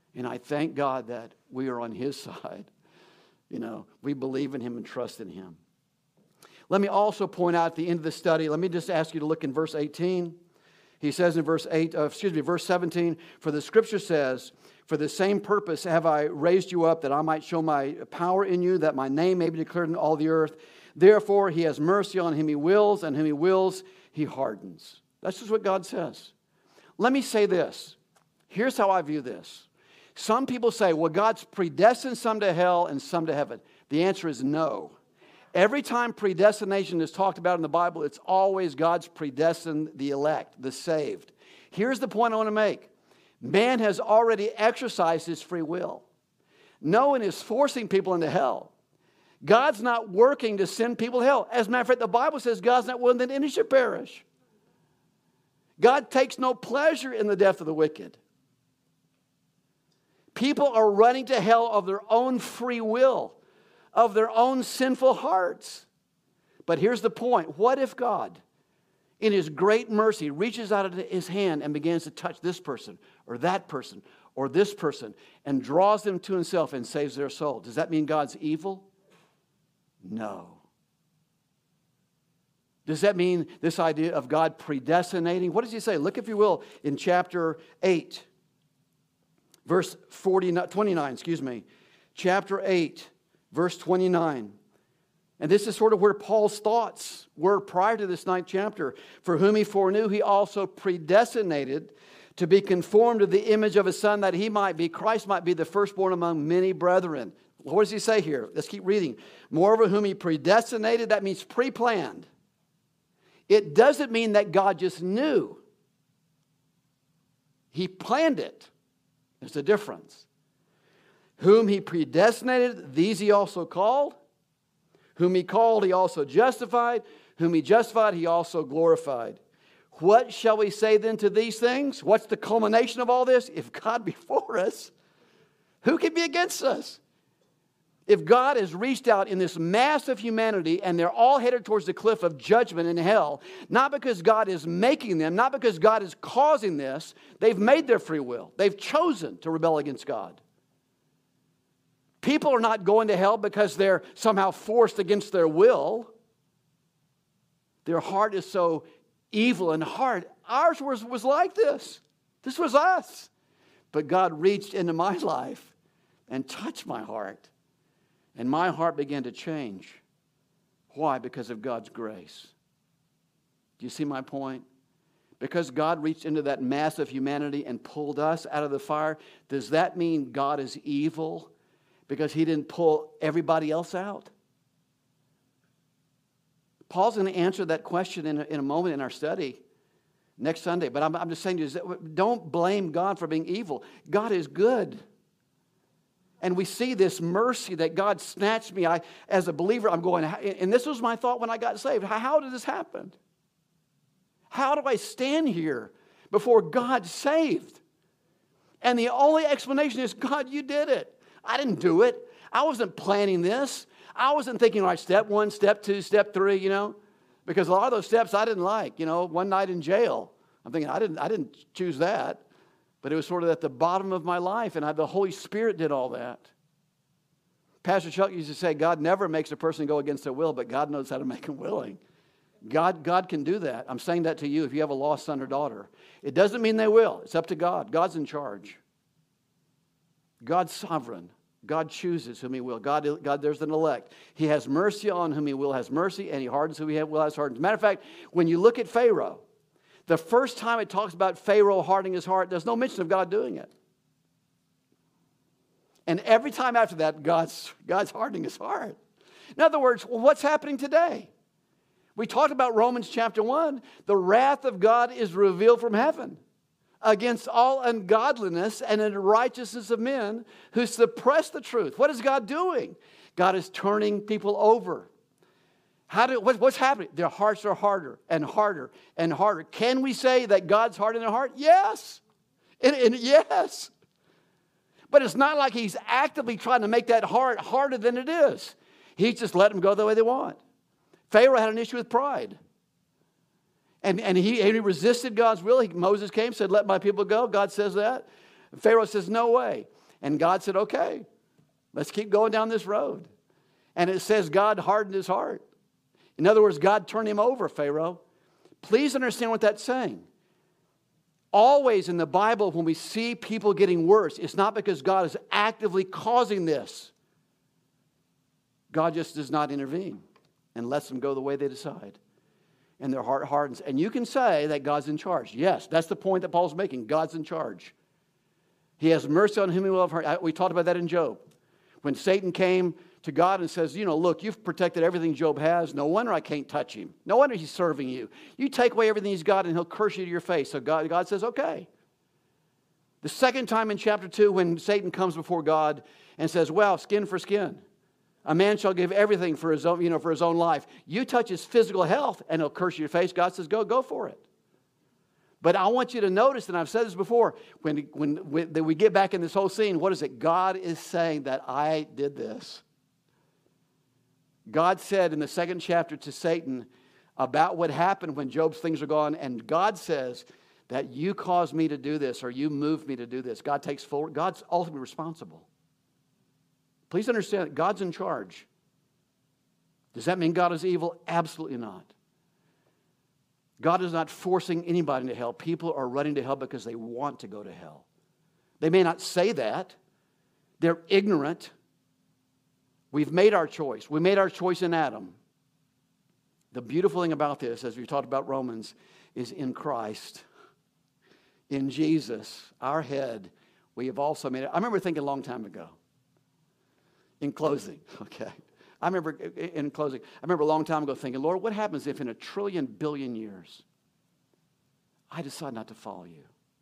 And I thank God that we are on his side. You know, we believe in him and trust in him. Let me also point out at the end of the study, let me just ask you to look in verse eighteen. He says in verse eight, uh, excuse me, verse seventeen, for the scripture says, for the same purpose have I raised you up, that I might show my power in you, that my name may be declared in all the earth. Therefore, he has mercy on whom he wills, and whom he wills, he hardens. That's just what God says. Let me say this. Here's how I view this. Some people say, well, God's predestined some to hell and some to heaven. The answer is no. Every time predestination is talked about in the Bible, it's always God's predestined the elect, the saved. Here's the point I want to make. Man has already exercised his free will. No one is forcing people into hell. God's not working to send people to hell. As a matter of fact, the Bible says God's not willing that any should perish. God takes no pleasure in the death of the wicked. People are running to hell of their own free will, of their own sinful hearts. But here's the point. What if God, in his great mercy, reaches out his hand and begins to touch this person or that person or this person and draws them to himself and saves their soul? Does that mean God's evil? No. Does that mean this idea of God predestinating? What does he say? Look, if you will, in chapter eight, verse forty-nine, twenty-nine, excuse me. Chapter eight, verse twenty-nine. And this is sort of where Paul's thoughts were prior to this ninth chapter. For whom he foreknew, he also predestinated to be conformed to the image of his Son, that he might be, Christ might be the firstborn among many brethren. What does he say here? Let's keep reading. Moreover, whom he predestinated, that means pre-planned. It doesn't mean that God just knew. He planned it. There's a difference. Whom he predestinated, these he also called. Whom he called, he also justified. Whom he justified, he also glorified. What shall we say then to these things? What's the culmination of all this? If God be for us, who can be against us? If God has reached out in this mass of humanity and they're all headed towards the cliff of judgment in hell, not because God is making them, not because God is causing this, they've made their free will. They've chosen to rebel against God. People are not going to hell because they're somehow forced against their will. Their heart is so evil and hard. Ours was, was like this. This was us. But God reached into my life and touched my heart. And my heart began to change. Why? Because of God's grace. Do you see my point? Because God reached into that mass of humanity and pulled us out of the fire, does that mean God is evil because he didn't pull everybody else out? Paul's going to answer that question in a, in a moment in our study next Sunday. But I'm, I'm just saying to you, don't blame God for being evil. God is good. And we see this mercy that God snatched me. I, as a believer, I'm going, and this was my thought when I got saved. How, how did this happen? How do I stand here before God saved? And the only explanation is, God, you did it. I didn't do it. I wasn't planning this. I wasn't thinking, all right, step one, step two, step three, you know. Because a lot of those steps I didn't like. You know, one night in jail. I'm thinking, I didn't, I didn't choose that. But it was sort of at the bottom of my life, and I, the Holy Spirit did all that. Pastor Chuck used to say, God never makes a person go against their will, but God knows how to make them willing. God, God can do that. I'm saying that to you if you have a lost son or daughter. It doesn't mean they will. It's up to God. God's in charge. God's sovereign. God chooses whom he will. God, God, there's an elect. He has mercy on whom he will has mercy, and he hardens whom he will has hardens. Matter of fact, when you look at Pharaoh, the first time it talks about Pharaoh hardening his heart, there's no mention of God doing it. And every time after that, God's, God's hardening his heart. In other words, well, what's happening today? We talked about Romans chapter one. The wrath of God is revealed from heaven against all ungodliness and unrighteousness of men who suppress the truth. What is God doing? God is turning people over. How do, what, what's happening? Their hearts are harder and harder and harder. Can we say that God's hardening their heart? Yes. And, and yes. But it's not like he's actively trying to make that heart harder than it is. He's just letting them go the way they want. Pharaoh had an issue with pride. And, and he, he resisted God's will. He, Moses came, said, let my people go. God says that. Pharaoh says, no way. And God said, okay, let's keep going down this road. And it says God hardened his heart. In other words, God turned him over, Pharaoh. Please understand what that's saying. Always in the Bible, when we see people getting worse, it's not because God is actively causing this. God just does not intervene and lets them go the way they decide. And their heart hardens. And you can say that God's in charge. Yes, that's the point that Paul's making. God's in charge. He has mercy on whom he will have heard. We talked about that in Job. When Satan came to God and says, you know, look, you've protected everything Job has. No wonder I can't touch him. No wonder he's serving you. You take away everything he's got and he'll curse you to your face. So God, God says, okay. The second time in chapter two when Satan comes before God and says, well, skin for skin. A man shall give everything for his own, you know, for his own life. You touch his physical health and he'll curse your face. God says, go, go for it. But I want you to notice, and I've said this before, when, when, when we get back in this whole scene, what is it? God is saying that I did this. God said in the second chapter to Satan about what happened when Job's things are gone, and God says that you caused me to do this, or you moved me to do this. God takes full, God's ultimately responsible. Please understand that God's in charge. Does that mean God is evil? Absolutely not. God is not forcing anybody into hell. People are running to hell because they want to go to hell. They may not say that. They're ignorant. We've made our choice. We made our choice in Adam. The beautiful thing about this, as we've talked about Romans, is in Christ, in Jesus, our head, we have also made it. I remember thinking a long time ago, in closing, okay. I remember in closing, I remember a long time ago thinking, Lord, what happens if in a trillion billion years I decide not to follow you?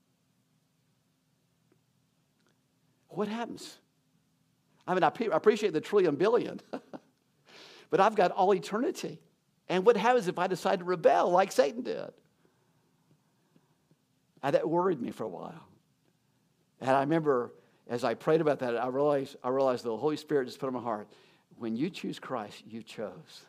What happens? I mean, I appreciate the trillion billion, but I've got all eternity. And what happens if I decide to rebel like Satan did? And that worried me for a while. And I remember as I prayed about that, I realized, I realized the Holy Spirit just put on my heart, when you choose Christ, you chose.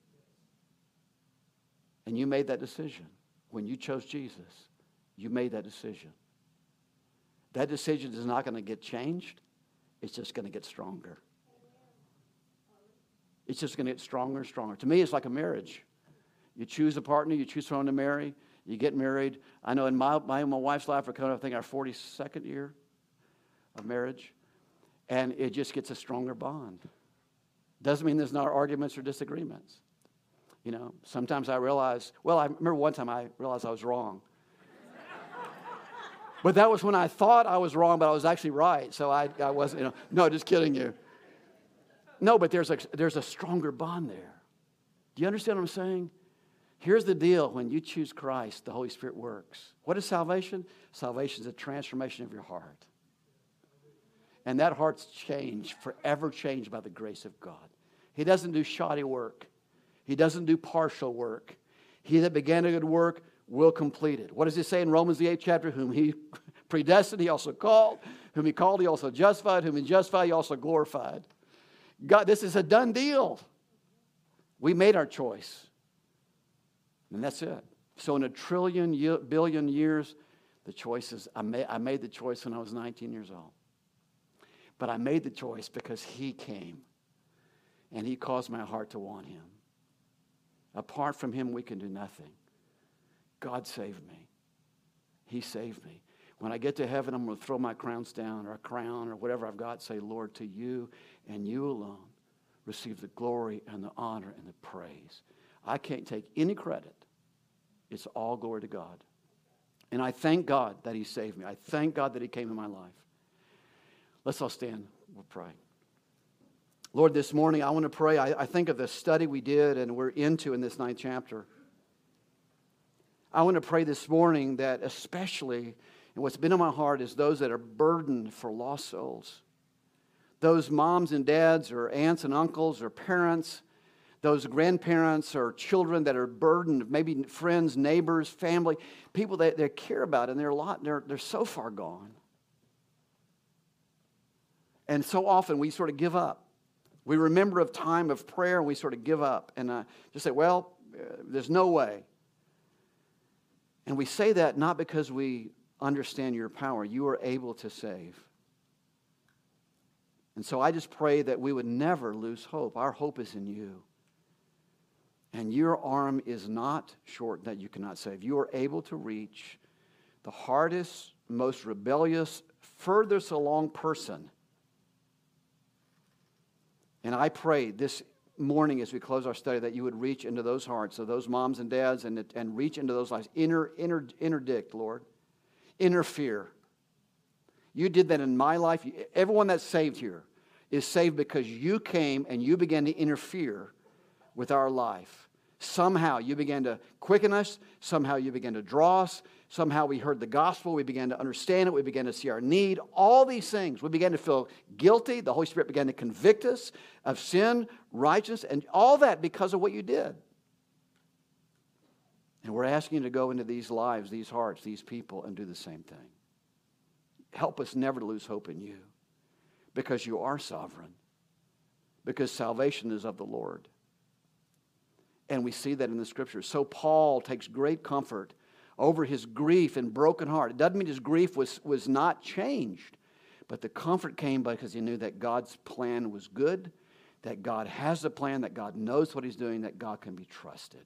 And you made that decision. When you chose Jesus, you made that decision. That decision is not going to get changed. It's just going to get stronger. It's just going to get stronger and stronger. To me, it's like a marriage. You choose a partner, you choose someone to marry, you get married. I know in my, my, my wife's life, we're coming up, I think, our forty-second year of marriage. And it just gets a stronger bond. Doesn't mean there's not arguments or disagreements. You know, sometimes I realize, well, I remember one time I realized I was wrong. But that was when I thought I was wrong, but I was actually right. So I, I wasn't, you know, no, just kidding you. No, but there's a, there's a stronger bond there. Do you understand what I'm saying? Here's the deal. When you choose Christ, the Holy Spirit works. What is salvation? Salvation is a transformation of your heart. And that heart's changed, forever changed by the grace of God. He doesn't do shoddy work. He doesn't do partial work. He that began a good work will complete it. What does it say in Romans the eighth chapter? Whom he predestined, he also called. Whom he called, he also justified. Whom he justified, he also glorified. God, this is a done deal. We made our choice. And that's it. So in a trillion, billion years, the choice is, I made, I made the choice when I was nineteen years old. But I made the choice because he came and he caused my heart to want him. Apart from him, we can do nothing. God saved me. He saved me. When I get to heaven, I'm going to throw my crowns down, or a crown, or whatever I've got, say, Lord, to you and you alone receive the glory and the honor and the praise. I can't take any credit. It's all glory to God. And I thank God that he saved me. I thank God that he came in my life. Let's all stand. We'll pray. Lord, this morning I want to pray. I, I think of the study we did and we're into in this ninth chapter. I want to pray this morning that especially, and what's been in my heart is those that are burdened for lost souls. Those moms and dads or aunts and uncles or parents, those grandparents or children that are burdened, maybe friends, neighbors, family, people that they care about, and they're a lot, they're, they're so far gone. And so often we sort of give up. We remember a time of prayer and we sort of give up and uh, just say, well, uh, there's no way. And we say that not because we understand your power. You are able to save. And so I just pray that we would never lose hope. Our hope is in you. And your arm is not short that you cannot save. You are able to reach the hardest, most rebellious, furthest along person. And I pray this morning as we close our study that you would reach into those hearts of those moms and dads and, and reach into those lives. Inter, inter, interdict, Lord. Interfere. You did that in my life. Everyone that's saved here is saved because you came and you began to interfere with our life. Somehow you began to quicken us. Somehow you began to draw us. Somehow we heard the gospel. We began to understand it. We began to see our need. All these things. We began to feel guilty. The Holy Spirit began to convict us of sin, righteousness, and all that because of what you did. And we're asking you to go into these lives, these hearts, these people, and do the same thing. Help us never to lose hope in you, because you are sovereign, because salvation is of the Lord. And we see that in the Scriptures. So Paul takes great comfort over his grief and broken heart. It doesn't mean his grief was, was not changed, but the comfort came because he knew that God's plan was good, that God has a plan, that God knows what he's doing, that God can be trusted.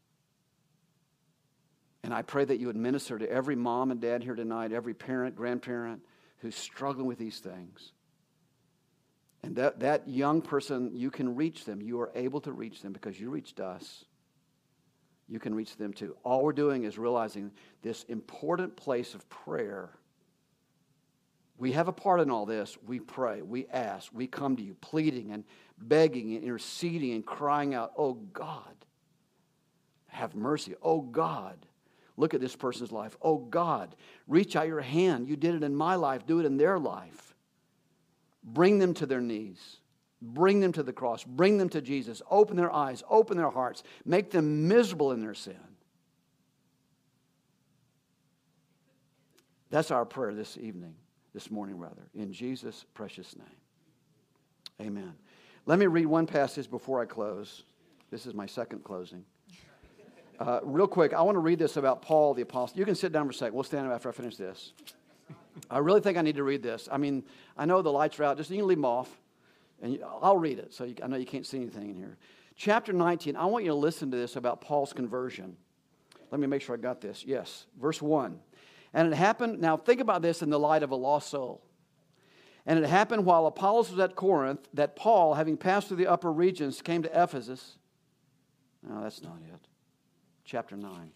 And I pray that you would minister to every mom and dad here tonight, every parent, grandparent who's struggling with these things. And that, that young person, you can reach them. You are able to reach them because you reached us. You can reach them too. All we're doing is realizing this important place of prayer. We have a part in all this. We pray, we ask, we come to you pleading and begging and interceding and crying out, oh God, have mercy. Oh God, look at this person's life. Oh God, reach out your hand. You did it in my life. Do it in their life. Bring them to their knees. Bring them to the cross. Bring them to Jesus. Open their eyes. Open their hearts. Make them miserable in their sin. That's our prayer this evening, this morning rather, in Jesus' precious name. Amen. Let me read one passage before I close. This is my second closing. Uh, real quick, I want to read this about Paul the Apostle. You can sit down for a second. We'll stand up after I finish this. I really think I need to read this. I mean, I know the lights are out. Just you can leave them off, and you, I'll read it. So you, I know you can't see anything in here. Chapter nineteen, I want you to listen to this about Paul's conversion. Let me make sure I got this. Yes, verse one. And it happened, now think about this in the light of a lost soul. And it happened while Apollos was at Corinth that Paul, having passed through the upper regions, came to Ephesus. No, that's not it. Chapter nine.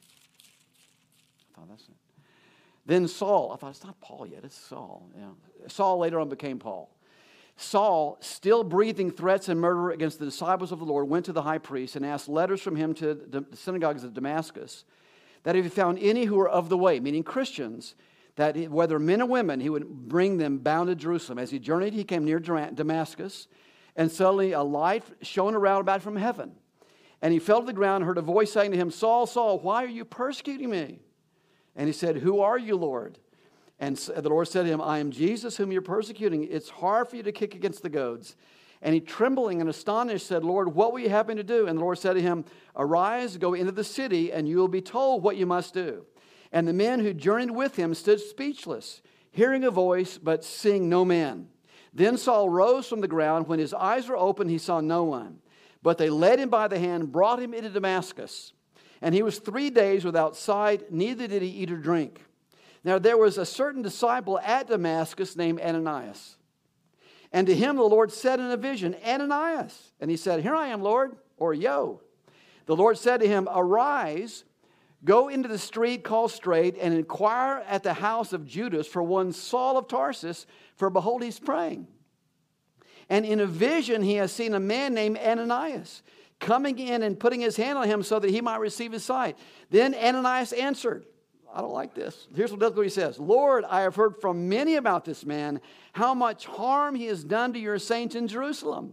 I thought that's it. Then Saul, I thought it's not Paul yet, it's Saul. Yeah. Saul later on became Paul. Saul, still breathing threats and murder against the disciples of the Lord, went to the high priest and asked letters from him to the synagogues of Damascus, that if he found any who were of the way, meaning Christians, that he, whether men or women, he would bring them bound to Jerusalem. As he journeyed, he came near Damascus, and suddenly a light shone around about from heaven. And he fell to the ground and heard a voice saying to him, Saul, Saul, why are you persecuting me? And he said, who are you, Lord? And the Lord said to him, I am Jesus whom you're persecuting. It's hard for you to kick against the goads. And he, trembling and astonished, said, Lord, what will you have me to do? And the Lord said to him, arise, go into the city, and you will be told what you must do. And the men who journeyed with him stood speechless, hearing a voice, but seeing no man. Then Saul rose from the ground. When his eyes were opened, he saw no one. But they led him by the hand, brought him into Damascus. And he was three days without sight, neither did he eat or drink. Now there was a certain disciple at Damascus named Ananias. And to him the Lord said in a vision, Ananias. And he said, here I am, Lord, or yo. The Lord said to him, arise, go into the street called Straight, and inquire at the house of Judas for one Saul of Tarsus, for behold, he's praying. And in a vision he has seen a man named Ananias coming in and putting his hand on him so that he might receive his sight. Then Ananias answered, I don't like this. Here's what he says. Lord, I have heard from many about this man, how much harm he has done to your saints in Jerusalem.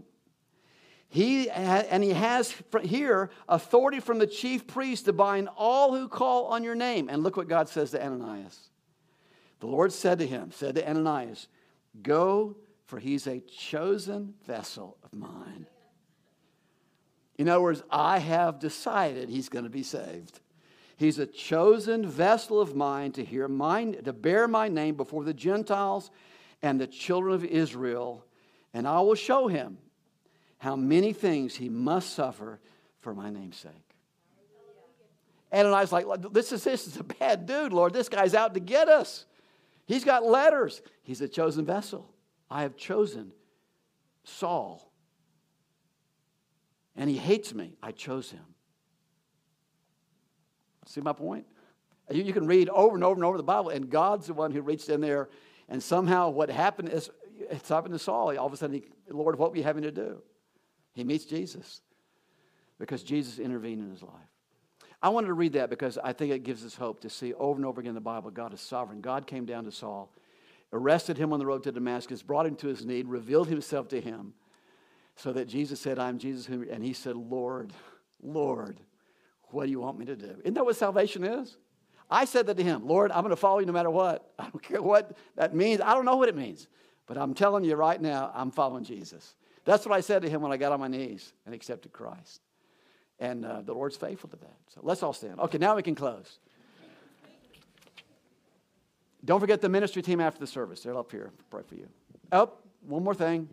He and he has here authority from the chief priest to bind all who call on your name. And look what God says to Ananias. The Lord said to him, said to Ananias, go, for he's a chosen vessel of mine. In other words, I have decided he's going to be saved. He's a chosen vessel of mine to hear mine, to bear my name before the Gentiles and the children of Israel. and I will show him how many things he must suffer for my name's sake. Ananias like, this is, this is a bad dude, Lord. This guy's out to get us. He's got letters. He's a chosen vessel. I have chosen Saul. And he hates me. I chose him. See my point? You, you can read over and over and over the Bible, and God's the one who reached in there, and somehow what happened is, it's happened to Saul. All of a sudden, he, Lord, what are you having to do? He meets Jesus because Jesus intervened in his life. I wanted to read that because I think it gives us hope to see over and over again in the Bible, God is sovereign. God came down to Saul, arrested him on the road to Damascus, brought him to his need, revealed himself to him, so that Jesus said, I'm Jesus. Who, and he said, Lord, Lord, what do you want me to do? Isn't that what salvation is? I said that to him, Lord, I'm going to follow you no matter what. I don't care what that means. I don't know what it means. But I'm telling you right now, I'm following Jesus. That's what I said to him when I got on my knees and accepted Christ. And uh, the Lord's faithful to that. So let's all stand. Okay, now we can close. Don't forget the ministry team after the service. They're up here. Pray for you. Oh, one more thing.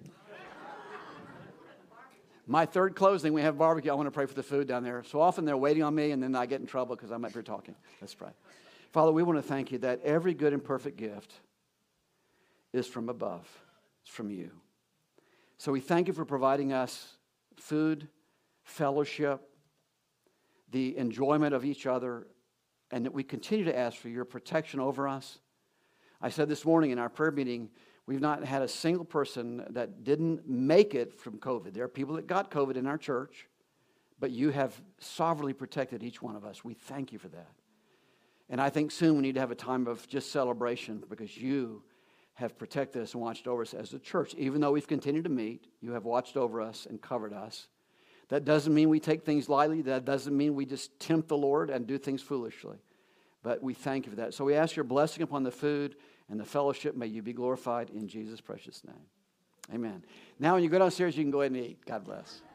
My third closing, we have barbecue. I want to pray for the food down there. So often they're waiting on me, and then I get in trouble because I'm up here talking. Let's pray. Father, we want to thank you that every good and perfect gift is from above. It's from you. So we thank you for providing us food, fellowship, the enjoyment of each other, and that we continue to ask for your protection over us. I said this morning in our prayer meeting, we've not had a single person that didn't make it from COVID. There are people that got COVID in our church, but you have sovereignly protected each one of us. We thank you for that. And I think soon we need to have a time of just celebration because you have protected us and watched over us as a church. Even though we've continued to meet, you have watched over us and covered us. That doesn't mean we take things lightly. That doesn't mean we just tempt the Lord and do things foolishly. But we thank you for that. So we ask your blessing upon the food and the fellowship. May you be glorified in Jesus' precious name. Amen. Now when you go downstairs, you can go ahead and eat. God bless.